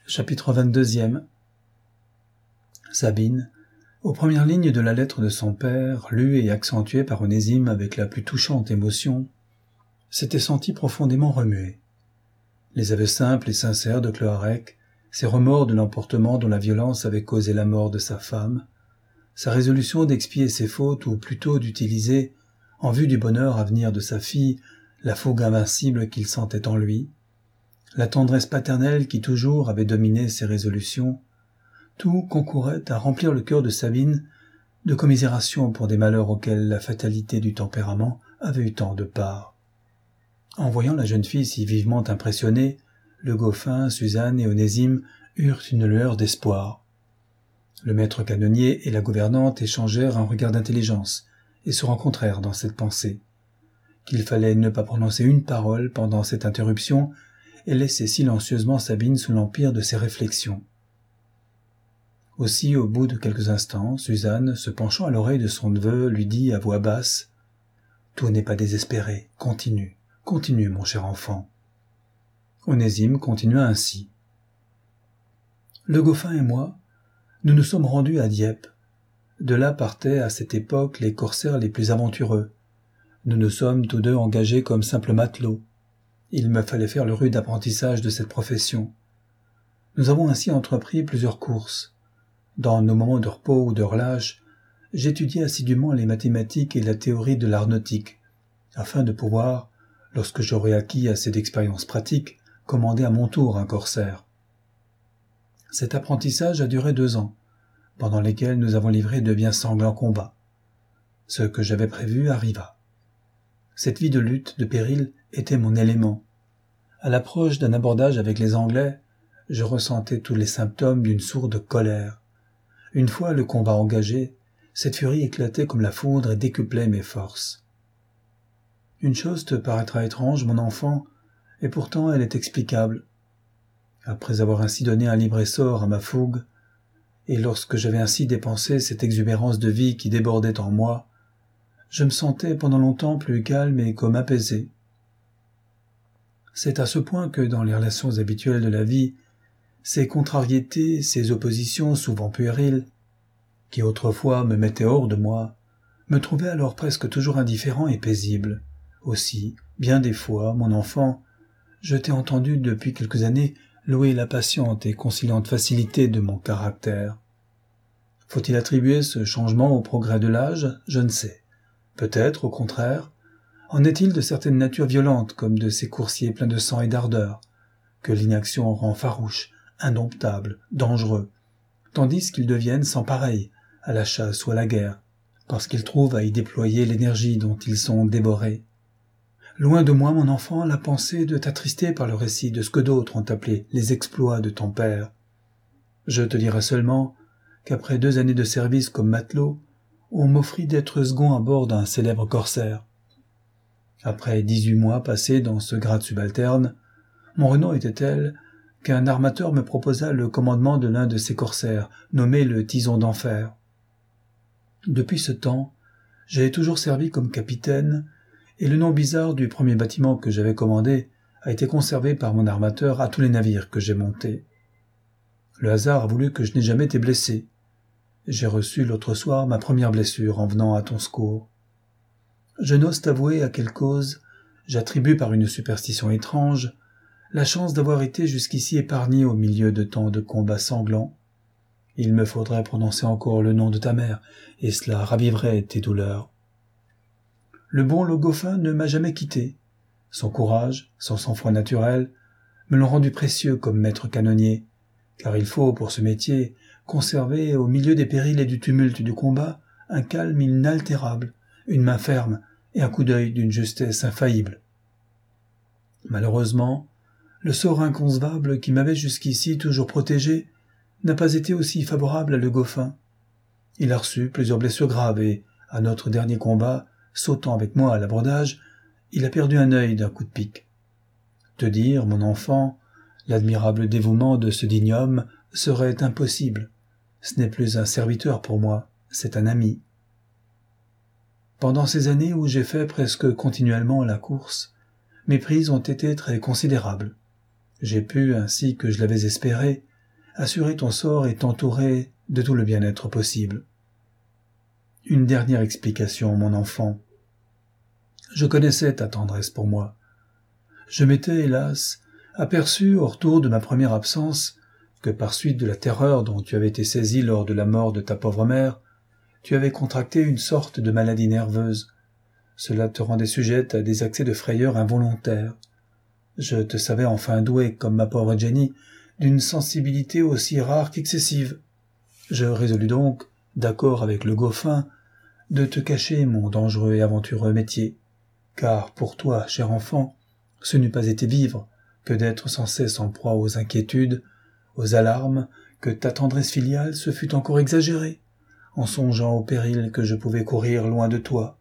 Chapitre 22. Sabine, aux premières lignes de la lettre de son père, lue et accentuée par Onésime avec la plus touchante émotion, s'était sentie profondément remuée. Les aveux simples et sincères de Cloarec, ses remords de l'emportement dont la violence avait causé la mort de sa femme, sa résolution d'expier ses fautes ou plutôt d'utiliser, en vue du bonheur à venir de sa fille, la fougue invincible qu'il sentait en lui, la tendresse paternelle qui toujours avait dominé ses résolutions, tout concourait à remplir le cœur de Sabine de commisération pour des malheurs auxquels la fatalité du tempérament avait eu tant de part. En voyant la jeune fille si vivement impressionnée, le Gofin, Suzanne et Onésime eurent une lueur d'espoir. Le maître canonnier et la gouvernante échangèrent un regard d'intelligence et se rencontrèrent dans cette pensée, qu'il fallait ne pas prononcer une parole pendant cette interruption et laisser silencieusement Sabine sous l'empire de ses réflexions. Aussi, au bout de quelques instants, Suzanne, se penchant à l'oreille de son neveu, lui dit à voix basse « Tout n'est pas désespéré, continue, continue, mon cher enfant. » Onésime continua ainsi. « Le Gofin et moi, nous nous sommes rendus à Dieppe. De là partaient à cette époque les corsaires les plus aventureux. Nous nous sommes tous deux engagés comme simples matelots. Il me fallait faire le rude apprentissage de cette profession. Nous avons ainsi entrepris plusieurs courses. Dans nos moments de repos ou de relâche, j'étudiais assidûment les mathématiques et la théorie de l'art nautique, afin de pouvoir, lorsque j'aurais acquis assez d'expérience pratique, commander à mon tour un corsaire. Cet apprentissage a duré 2 ans, pendant lesquels nous avons livré de bien sanglants combats. Ce que j'avais prévu arriva. Cette vie de lutte, de péril, était mon élément. À l'approche d'un abordage avec les Anglais, je ressentais tous les symptômes d'une sourde colère. Une fois le combat engagé, cette furie éclatait comme la foudre et décuplait mes forces. Une chose te paraîtra étrange, mon enfant, et pourtant elle est explicable. Après avoir ainsi donné un libre essor à ma fougue, et lorsque j'avais ainsi dépensé cette exubérance de vie qui débordait en moi, je me sentais pendant longtemps plus calme et comme apaisé. C'est à ce point que dans les relations habituelles de la vie, ces contrariétés, ces oppositions souvent puériles, qui autrefois me mettaient hors de moi, me trouvaient alors presque toujours indifférent et paisible. Aussi, bien des fois, mon enfant, je t'ai entendu depuis quelques années louer la patiente et conciliante facilité de mon caractère. Faut-il attribuer ce changement au progrès de l'âge? Je ne sais. Peut-être, au contraire, en est-il de certaines natures violentes comme de ces coursiers pleins de sang et d'ardeur, que l'inaction rend farouches, indomptables, dangereux, tandis qu'ils deviennent sans pareil à la chasse ou à la guerre, parce qu'ils trouvent à y déployer l'énergie dont ils sont dévorés. Loin de moi, mon enfant, la pensée de t'attrister par le récit de ce que d'autres ont appelé les exploits de ton père. Je te dirai seulement qu'après 2 années de service comme matelot, on m'offrit d'être second à bord d'un célèbre corsaire. Après 18 mois passés dans ce grade subalterne, mon renom était tel qu'un armateur me proposa le commandement de l'un de ces corsaires, nommé le Tison d'Enfer. Depuis ce temps, j'ai toujours servi comme capitaine, et le nom bizarre du premier bâtiment que j'avais commandé a été conservé par mon armateur à tous les navires que j'ai montés. Le hasard a voulu que je n'ai jamais été blessé. J'ai reçu l'autre soir ma première blessure en venant à ton secours. Je n'ose t'avouer à quelle cause j'attribue par une superstition étrange la chance d'avoir été jusqu'ici épargné au milieu de tant de combats sanglants. Il me faudrait prononcer encore le nom de ta mère, et cela raviverait tes douleurs. Le bon Gofin ne m'a jamais quitté. Son courage, son sang-froid naturel, me l'ont rendu précieux comme maître canonnier, car il faut, pour ce métier, conserver, au milieu des périls et du tumulte du combat, un calme inaltérable, une main ferme et un coup d'œil d'une justesse infaillible. Malheureusement, le sort inconcevable qui m'avait jusqu'ici toujours protégé n'a pas été aussi favorable à le Gofin. Il a reçu plusieurs blessures graves et, à notre dernier combat, sautant avec moi à l'abordage, il a perdu un œil d'un coup de pique. Te dire, mon enfant, l'admirable dévouement de ce digne homme serait impossible. Ce n'est plus un serviteur pour moi, c'est un ami. Pendant ces années où j'ai fait presque continuellement la course, mes prises ont été très considérables. J'ai pu, ainsi que je l'avais espéré, assurer ton sort et t'entourer de tout le bien-être possible. Une dernière explication, mon enfant. Je connaissais ta tendresse pour moi. Je m'étais, hélas, aperçu au retour de ma première absence que par suite de la terreur dont tu avais été saisi lors de la mort de ta pauvre mère, tu avais contracté une sorte de maladie nerveuse. Cela te rendait sujette à des accès de frayeur involontaires. Je te savais enfin doué, comme ma pauvre Jenny, d'une sensibilité aussi rare qu'excessive. Je résolus donc, d'accord avec le Goffin, de te cacher mon dangereux et aventureux métier, car pour toi, cher enfant, ce n'eût pas été vivre que d'être sans cesse en proie aux inquiétudes, aux alarmes, que ta tendresse filiale se fût encore exagérée, en songeant au péril que je pouvais courir loin de toi.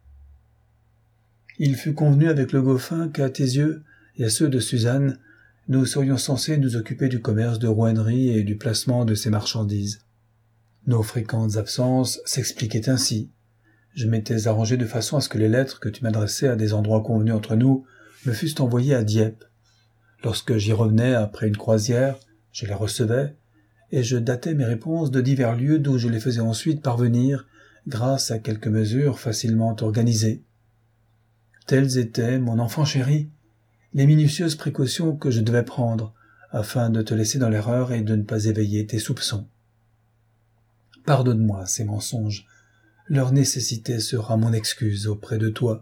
Il fut convenu avec le Goffin qu'à tes yeux et à ceux de Suzanne, nous serions censés nous occuper du commerce de rouennerie et du placement de ces marchandises. Nos fréquentes absences s'expliquaient ainsi. Je m'étais arrangé de façon à ce que les lettres que tu m'adressais à des endroits convenus entre nous me fussent envoyées à Dieppe. Lorsque j'y revenais après une croisière, je les recevais, et je datais mes réponses de divers lieux d'où je les faisais ensuite parvenir grâce à quelques mesures facilement organisées. Telles étaient, mon enfant chéri, les minutieuses précautions que je devais prendre afin de te laisser dans l'erreur et de ne pas éveiller tes soupçons. Pardonne-moi ces mensonges, leur nécessité sera mon excuse auprès de toi.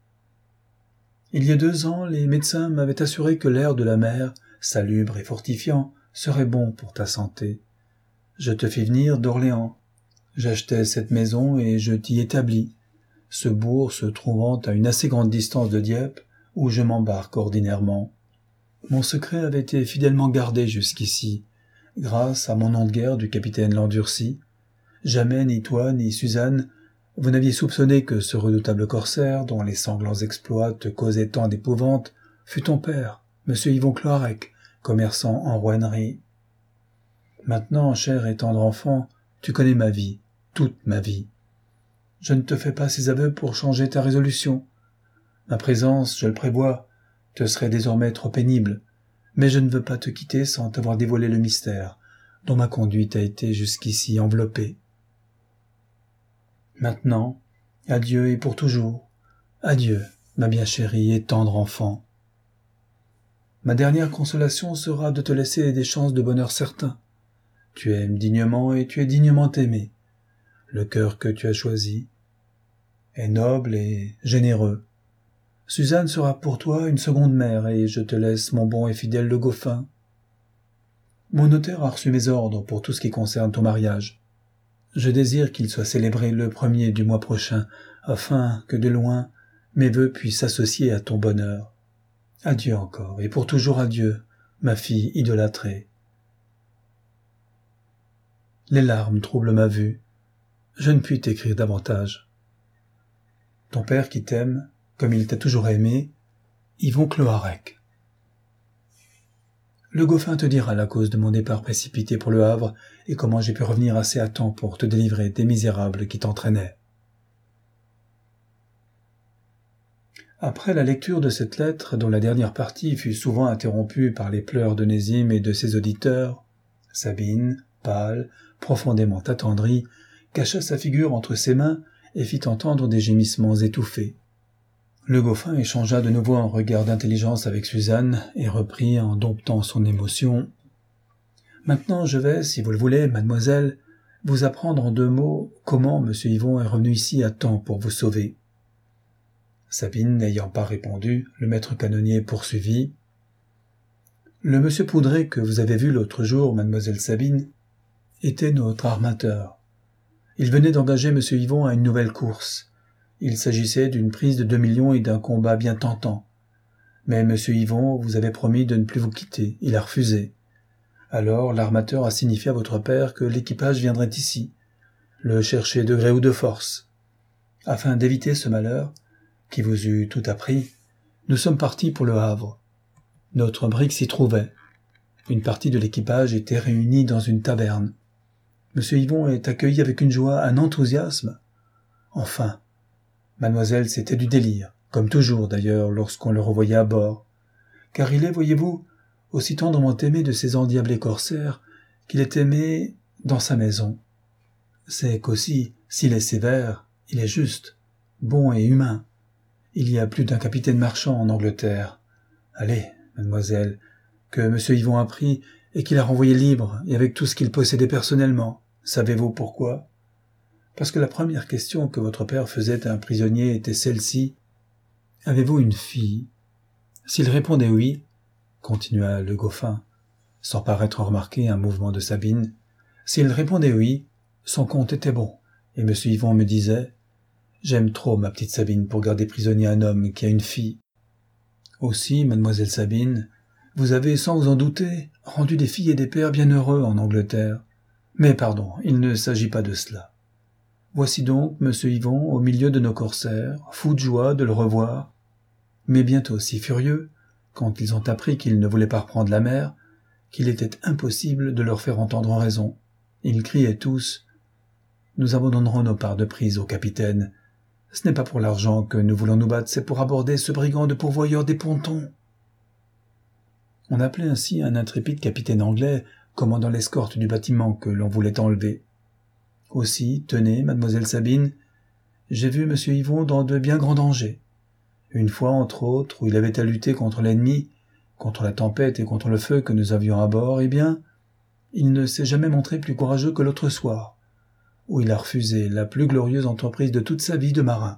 Il y a 2 ans, les médecins m'avaient assuré que l'air de la mer, salubre et fortifiant, serait bon pour ta santé. Je te fis venir d'Orléans. J'achetai cette maison et je t'y établis, ce bourg se trouvant à une assez grande distance de Dieppe, où je m'embarque ordinairement. Mon secret avait été fidèlement gardé jusqu'ici, grâce à mon nom de guerre du capitaine Landurcy. Jamais ni toi ni Suzanne, vous n'aviez soupçonné que ce redoutable corsaire, dont les sanglants exploits te causaient tant d'épouvante, fut ton père, M. Yvon Cloarec, commerçant en rouennerie. Maintenant, cher et tendre enfant, tu connais ma vie, toute ma vie. Je ne te fais pas ces aveux pour changer ta résolution. Ma présence, je le prévois, te serait désormais trop pénible, mais je ne veux pas te quitter sans t'avoir dévoilé le mystère dont ma conduite a été jusqu'ici enveloppée. Maintenant, adieu et pour toujours, adieu, ma bien chérie et tendre enfant. Ma dernière consolation sera de te laisser des chances de bonheur certain. Tu aimes dignement et tu es dignement aimé. Le cœur que tu as choisi est noble et généreux. Suzanne sera pour toi une seconde mère et je te laisse mon bon et fidèle Le Goffin. Mon notaire a reçu mes ordres pour tout ce qui concerne ton mariage. Je désire qu'il soit célébré le 1er du mois prochain, afin que de loin mes vœux puissent s'associer à ton bonheur. Adieu encore, et pour toujours adieu, ma fille idolâtrée. Les larmes troublent ma vue. Je ne puis t'écrire davantage. Ton père qui t'aime, comme il t'a toujours aimé, Yvon Cloarec. Le Goffin te dira la cause de mon départ précipité pour le Havre et comment j'ai pu revenir assez à temps pour te délivrer des misérables qui t'entraînaient. Après la lecture de cette lettre, dont la dernière partie fut souvent interrompue par les pleurs de Nésim et de ses auditeurs, Sabine, pâle, profondément attendrie, cacha sa figure entre ses mains et fit entendre des gémissements étouffés. Le Goffin échangea de nouveau un regard d'intelligence avec Suzanne et reprit en domptant son émotion. « Maintenant je vais, si vous le voulez, mademoiselle, vous apprendre en 2 mots comment M. Yvon est revenu ici à temps pour vous sauver. » Sabine n'ayant pas répondu, le maître canonnier poursuivit. « Le monsieur Poudret que vous avez vu l'autre jour, mademoiselle Sabine, était notre armateur. Il venait d'engager M. Yvon à une nouvelle course. Il s'agissait d'une prise de 2 millions et d'un combat bien tentant. Mais M. Yvon vous avait promis de ne plus vous quitter. Il a refusé. Alors l'armateur a signifié à votre père que l'équipage viendrait ici, le chercher de gré ou de force. Afin d'éviter ce malheur, qui vous eût tout appris, nous sommes partis pour le Havre. Notre brick s'y trouvait. Une partie de l'équipage était réunie dans une taverne. M. Yvon est accueilli avec une joie, un enthousiasme. Enfin, mademoiselle, c'était du délire, comme toujours d'ailleurs lorsqu'on le revoyait à bord, car il est, voyez-vous, aussi tendrement aimé de ces endiablés corsaires qu'il est aimé dans sa maison. C'est qu'aussi, s'il est sévère, il est juste, bon et humain. Il y a plus d'un capitaine marchand en Angleterre. Allez, mademoiselle, que M. Yvon a pris et qu'il a renvoyé libre et avec tout ce qu'il possédait personnellement. Savez-vous pourquoi? Parce que la première question que votre père faisait à un prisonnier était celle-ci. Avez-vous une fille? S'il répondait oui, continua le Goffin, sans paraître remarquer un mouvement de Sabine, s'il répondait oui, son compte était bon, et M. Yvon me disait « J'aime trop ma petite Sabine pour garder prisonnier un homme qui a une fille. » Aussi, mademoiselle Sabine, vous avez, sans vous en douter, rendu des filles et des pères bien heureux en Angleterre. Mais pardon, il ne s'agit pas de cela. Voici donc M. Yvon au milieu de nos corsaires, fou de joie de le revoir, mais bientôt si furieux, quand ils ont appris qu'il ne voulait pas reprendre la mer, qu'il était impossible de leur faire entendre en raison. Ils criaient tous « Nous abandonnerons nos parts de prise au capitaine. Ce n'est pas pour l'argent que nous voulons nous battre, c'est pour aborder ce brigand de pourvoyeur des pontons. » On appelait ainsi un intrépide capitaine anglais commandant l'escorte du bâtiment que l'on voulait enlever. Aussi, tenez, mademoiselle Sabine, j'ai vu M. Yvon dans de bien grands dangers. Une fois, entre autres, où il avait à lutter contre l'ennemi, contre la tempête et contre le feu que nous avions à bord, eh bien, il ne s'est jamais montré plus courageux que l'autre soir, où il a refusé la plus glorieuse entreprise de toute sa vie de marin.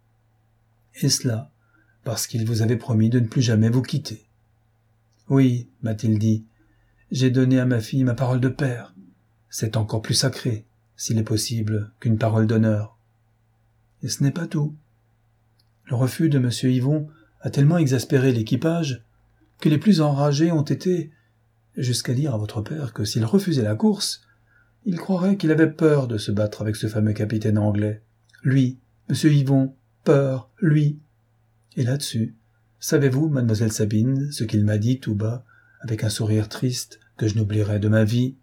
Et cela, parce qu'il vous avait promis de ne plus jamais vous quitter. Oui, m'a-t-il dit, j'ai donné à ma fille ma parole de père. C'est encore plus sacré, s'il est possible, qu'une parole d'honneur. Et ce n'est pas tout. Le refus de M. Yvon a tellement exaspéré l'équipage que les plus enragés ont été, jusqu'à dire à votre père que s'il refusait la course, il croirait qu'il avait peur de se battre avec ce fameux capitaine anglais. Lui, M. Yvon, peur, lui. Et là-dessus, savez-vous, mademoiselle Sabine, ce qu'il m'a dit tout bas, avec un sourire triste que je n'oublierai de ma vie?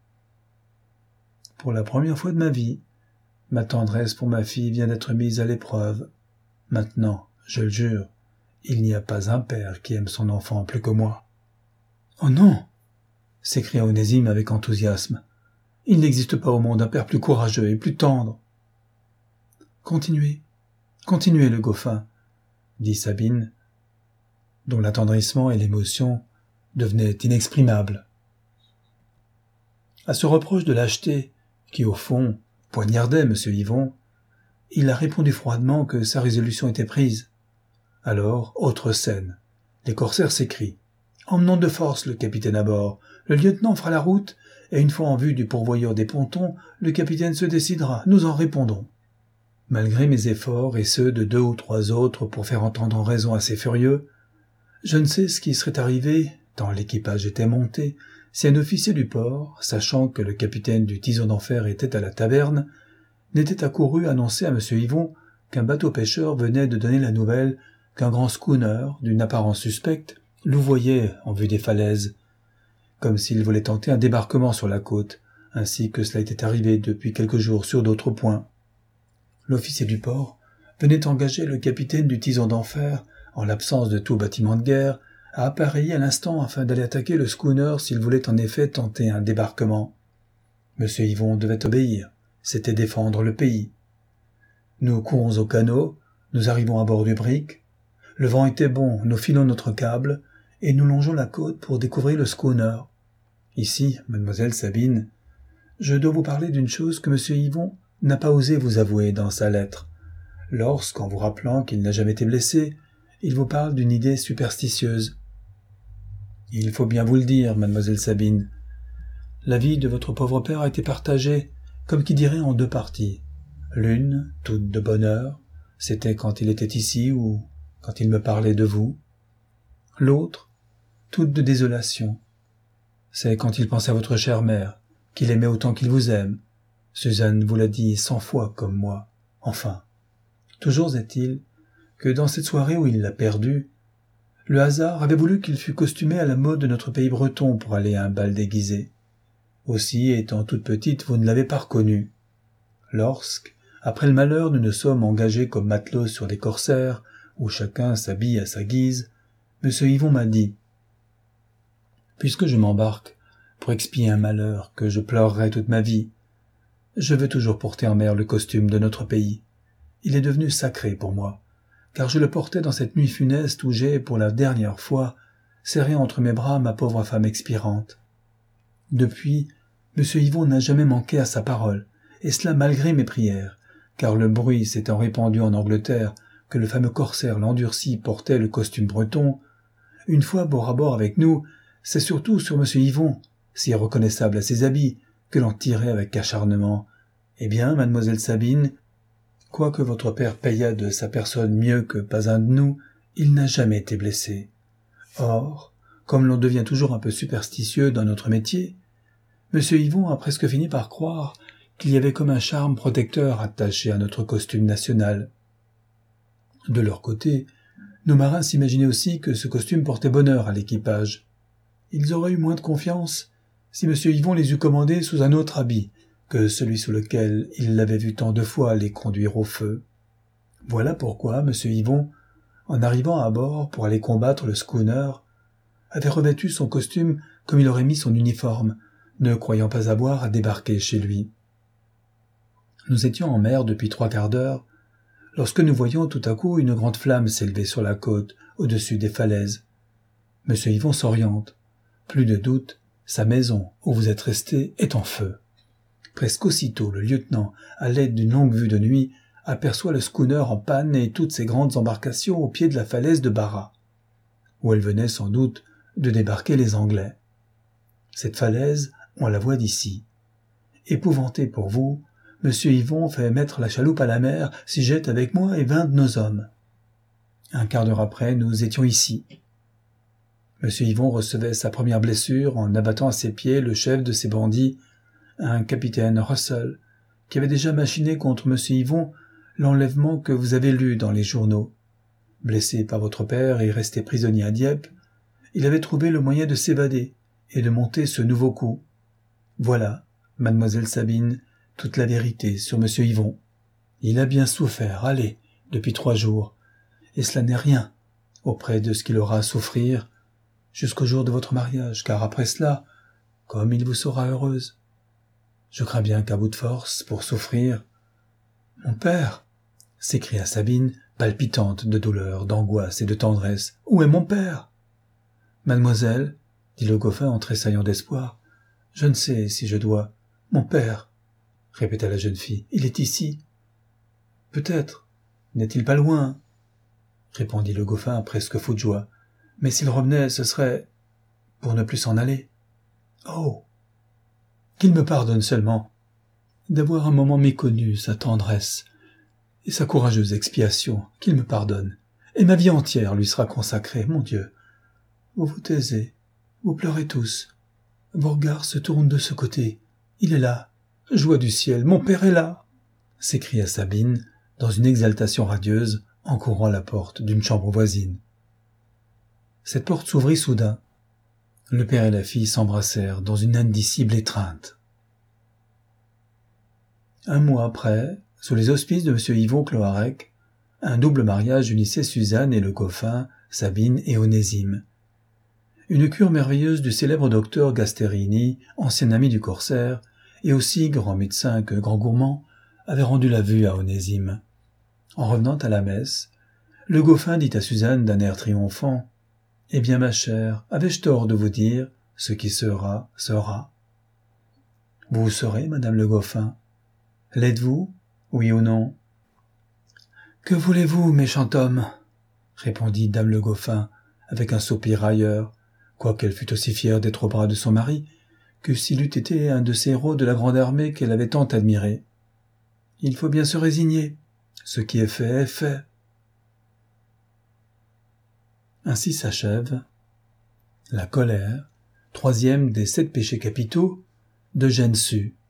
Pour la première fois de ma vie, ma tendresse pour ma fille vient d'être mise à l'épreuve. Maintenant, je le jure, il n'y a pas un père qui aime son enfant plus que moi. « Oh non !» s'écria Onésime avec enthousiasme. « Il n'existe pas au monde un père plus courageux et plus tendre. »« Continuez, continuez le Goffin, » dit Sabine, dont l'attendrissement et l'émotion devenaient inexprimables. À ce reproche de lâcheté, qui au fond poignardait M. Yvon, il a répondu froidement que sa résolution était prise. Alors, autre scène. Les corsaires s'écrient. Emmenons de force le capitaine à bord. Le lieutenant fera la route, et une fois en vue du pourvoyeur des pontons, le capitaine se décidera. Nous en répondons. Malgré mes efforts et ceux de 2 ou 3 autres pour faire entendre en raison à ces furieux, je ne sais ce qui serait arrivé, tant l'équipage était monté, si un officier du port, sachant que le capitaine du Tison d'Enfer était à la taverne, n'était accouru annoncer à M. Yvon qu'un bateau pêcheur venait de donner la nouvelle qu'un grand schooner, d'une apparence suspecte, louvoyait en vue des falaises, comme s'il voulait tenter un débarquement sur la côte, ainsi que cela était arrivé depuis quelques jours sur d'autres points. L'officier du port venait engager le capitaine du Tison d'Enfer, en l'absence de tout bâtiment de guerre, à appareiller à l'instant afin d'aller attaquer le schooner s'il voulait en effet tenter un débarquement. M. Yvon devait obéir, c'était défendre le pays. Nous courons au canot, nous arrivons à bord du brick. Le vent était bon, nous filons notre câble, et nous longeons la côte pour découvrir le schooner. Ici, mademoiselle Sabine, je dois vous parler d'une chose que M. Yvon n'a pas osé vous avouer dans sa lettre. Lorsqu'en vous rappelant qu'il n'a jamais été blessé, il vous parle d'une idée superstitieuse. Il faut bien vous le dire, mademoiselle Sabine. La vie de votre pauvre père a été partagée, comme qui dirait, en 2 parties. L'une, toute de bonheur, c'était quand il était ici ou quand il me parlait de vous. L'autre, toute de désolation. C'est quand il pensait à votre chère mère, qu'il aimait autant qu'il vous aime. Suzanne vous l'a dit 100 fois comme moi. Enfin, toujours est-il que dans cette soirée où il l'a perdue, le hasard avait voulu qu'il fût costumé à la mode de notre pays breton pour aller à un bal déguisé. Aussi, étant toute petite, vous ne l'avez pas reconnue. Lorsque, après le malheur, nous nous sommes engagés comme matelots sur des corsaires, où chacun s'habille à sa guise, M. Yvon m'a dit « Puisque je m'embarque, pour expier un malheur que je pleurerai toute ma vie. Je veux toujours porter en mer le costume de notre pays. Il est devenu sacré pour moi, car je le portais dans cette nuit funeste où j'ai, pour la dernière fois, serré entre mes bras ma pauvre femme expirante. Depuis, M. Yvon n'a jamais manqué à sa parole, et cela malgré mes prières, car le bruit s'étant répandu en Angleterre que le fameux corsaire l'endurci portait le costume breton, une fois bord à bord avec nous, c'est surtout sur M. Yvon, si reconnaissable à ses habits, que l'on tirait avec acharnement. Eh bien, mademoiselle Sabine, quoique votre père payât de sa personne mieux que pas un de nous, il n'a jamais été blessé. Or, comme l'on devient toujours un peu superstitieux dans notre métier, M. Yvon a presque fini par croire qu'il y avait comme un charme protecteur attaché à notre costume national. De leur côté, nos marins s'imaginaient aussi que ce costume portait bonheur à l'équipage. Ils auraient eu moins de confiance si M. Yvon les eût commandés sous un autre habit que celui sous lequel il l'avait vu tant de fois les conduire au feu. Voilà pourquoi M. Yvon, en arrivant à bord pour aller combattre le schooner, avait revêtu son costume comme il aurait mis son uniforme, ne croyant pas avoir à débarquer chez lui. Nous étions en mer depuis 3/4 d'heure, lorsque nous voyions tout à coup une grande flamme s'élever sur la côte, au-dessus des falaises. M. Yvon s'oriente. Plus de doute, sa maison, où vous êtes resté, est en feu. Presque aussitôt, le lieutenant, à l'aide d'une longue vue de nuit, aperçoit le schooner en panne et toutes ses grandes embarcations au pied de la falaise de Barra, où elles venaient sans doute de débarquer les Anglais. Cette falaise, on la voit d'ici. Épouvanté pour vous, M. Yvon fait mettre la chaloupe à la mer, s'y jette avec moi et 20 de nos hommes. Un quart d'heure après, nous étions ici. M. Yvon recevait sa première blessure en abattant à ses pieds le chef de ses bandits, un capitaine Russell, qui avait déjà machiné contre M. Yvon l'enlèvement que vous avez lu dans les journaux. Blessé par votre père et resté prisonnier à Dieppe, il avait trouvé le moyen de s'évader et de monter ce nouveau coup. Voilà, mademoiselle Sabine, toute la vérité sur M. Yvon. Il a bien souffert, allez, depuis 3 jours, et cela n'est rien auprès de ce qu'il aura à souffrir jusqu'au jour de votre mariage, car après cela, comme il vous saura heureuse. Je crains bien qu'à bout de force, pour souffrir... « Mon père !» s'écria Sabine, palpitante de douleur, d'angoisse et de tendresse. « Où est mon père ?» « Mademoiselle, » dit le Gofin en tressaillant d'espoir, « je ne sais si je dois... »« Mon père !» répéta la jeune fille. « Il est ici. »« Peut-être. N'est-il pas loin ?» répondit le Gofin presque fou de joie. « Mais s'il revenait, ce serait... pour ne plus s'en aller. »« Oh ! Qu'il me pardonne seulement d'avoir un moment méconnu sa tendresse et sa courageuse expiation, qu'il me pardonne, et ma vie entière lui sera consacrée, mon Dieu. Vous vous taisez, vous pleurez tous, vos regards se tournent de ce côté. Il est là, joie du ciel, mon père est là !» s'écria Sabine, dans une exaltation radieuse, en courant la porte d'une chambre voisine. Cette porte s'ouvrit soudain. Le père et la fille s'embrassèrent dans une indicible étreinte. Un mois après, sous les auspices de M. Yvon Cloarec, un double mariage unissait Suzanne et le Gofin, Sabine et Onésime. Une cure merveilleuse du célèbre docteur Gasterini, ancien ami du corsaire, et aussi grand médecin que grand gourmand, avait rendu la vue à Onésime. En revenant à la messe, le Gofin dit à Suzanne d'un air triomphant : « Eh bien, ma chère, avais-je tort de vous dire, ce qui sera, sera. » « Vous saurez, madame le Gofin. L'êtes-vous, oui ou non ?»« Que voulez-vous, méchant homme ?» répondit dame le Gofin, avec un soupir railleur, quoiqu'elle fût aussi fière d'être au bras de son mari, que s'il eût été un de ces héros de la grande armée qu'elle avait tant admiré. « Il faut bien se résigner. Ce qui est fait est fait. » Ainsi s'achève La colère, 3e des 7 péchés capitaux, d'Eugène Sue.